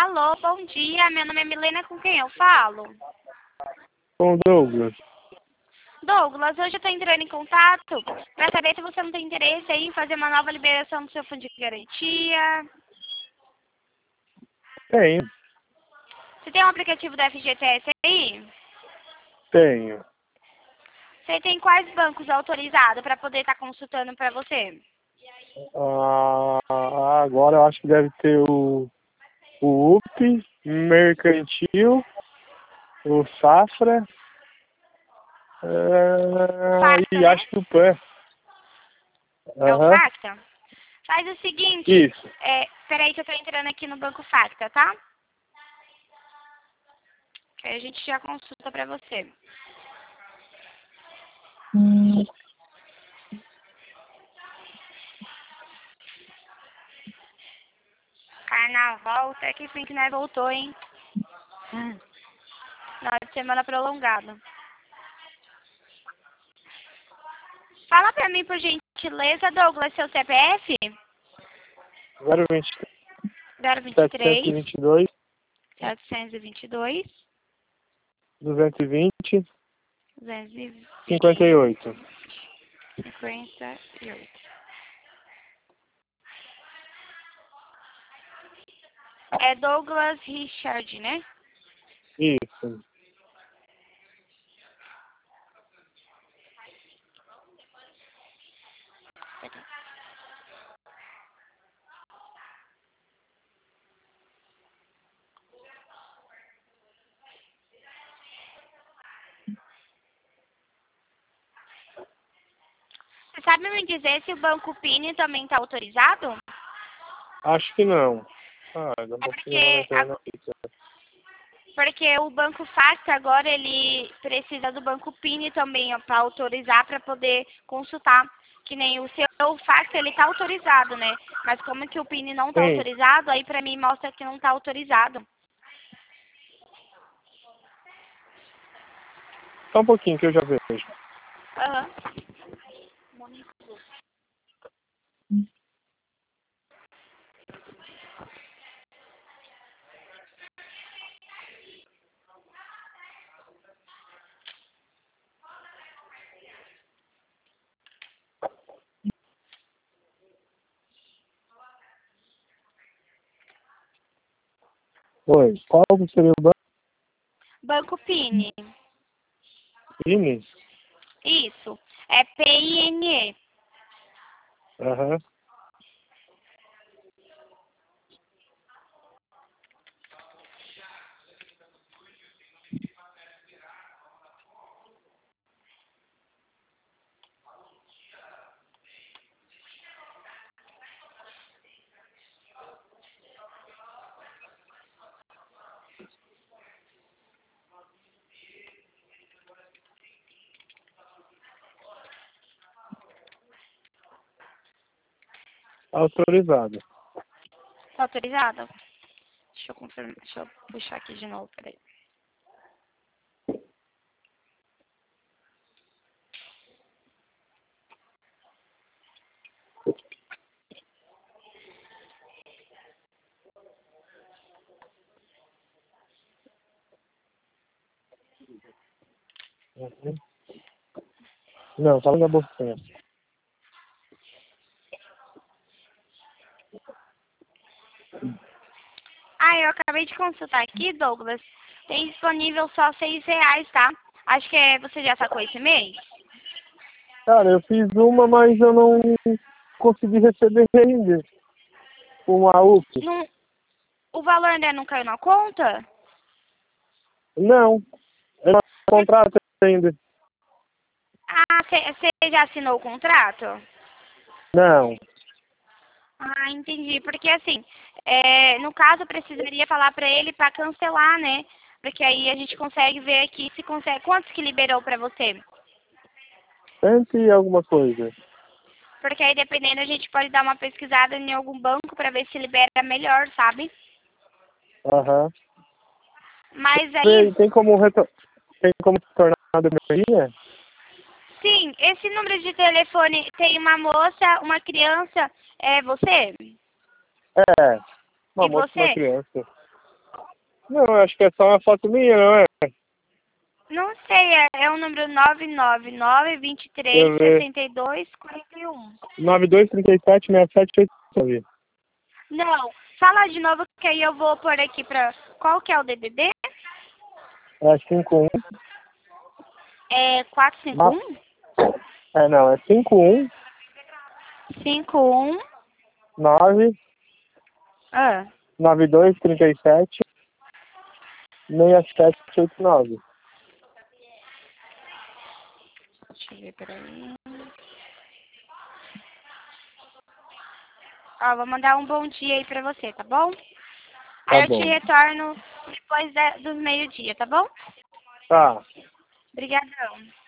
Alô, bom dia. Meu nome é Milena, com quem eu falo? Com o Douglas. Douglas, hoje eu estou entrando em contato para saber se você não tem interesse aí em fazer uma nova liberação do seu fundo de garantia. Tenho. Você tem um aplicativo da FGTS aí? Tenho. Você tem quais bancos autorizados para poder estar consultando para você? Agora eu acho que deve ter o UP, Mercantil, o Safra Facta, e né? acho que o PAN. É o Aham. Facta? Faz o seguinte, Isso. peraí que eu estou entrando aqui no banco Facta, tá? Que aí a gente já consulta para você. Carnaval, até que enfim que nós voltou, hein? Final de semana prolongado. Fala pra mim, por gentileza, Douglas, seu CPF? 023 023 722 722 220 220 58. 58. É Douglas Richard, né? Isso. Você sabe me dizer se o Banco Pini também está autorizado? Acho que não. Dá um É pouquinho lá na internet. porque o Banco Facta agora ele precisa do Banco Pini também para autorizar para poder consultar. Que nem o seu Facta ele está autorizado, né? Mas como que o Pini não está Sim. autorizado, aí para mim mostra que não está autorizado. Só um pouquinho que eu já vejo. Aham. Oi. Qual seria o banco? Banco Pini. Ine? Isso. É PINE. Aham. Autorizado. Tá autorizado? Deixa eu confirmar. Deixa eu puxar aqui de novo, peraí. Uhum. Não, fala na bolsinha. Ah, eu acabei de consultar aqui, Douglas. Tem disponível só R$ 6, tá? Acho que você já sacou esse mês? Cara, eu fiz uma, mas eu não consegui receber ainda. Uma UP. Não, o valor ainda não caiu na conta? Não. Eu não contrato ainda. Ah, você já assinou o contrato? Não. Ah, entendi. Porque assim, no caso eu precisaria falar pra ele pra cancelar, né? Porque aí a gente consegue ver aqui se consegue. Quantos que liberou pra você? Cento e alguma coisa. Porque aí dependendo a gente pode dar uma pesquisada em algum banco pra ver se libera melhor, sabe? Aham. Mas aí, Tem como tornar a demorinha? sim, esse número de telefone tem uma moça, uma criança, é você? É. Uma E moça e uma você? criança. Não, acho que é só uma foto minha, não é? Não sei, é o número 999-23-62-41. 9237-6789. Não, fala de novo que aí eu vou pôr aqui pra... Qual que é o DDD? É 51. É 451? É, não, é 51 51. 9 Ah, 9237 6789. deixa eu ver, peraí. Ó, vou mandar um bom dia aí pra você, tá bom? Tá Aí eu te bom. retorno depois dos meio-dia, tá bom? Tá. Obrigadão.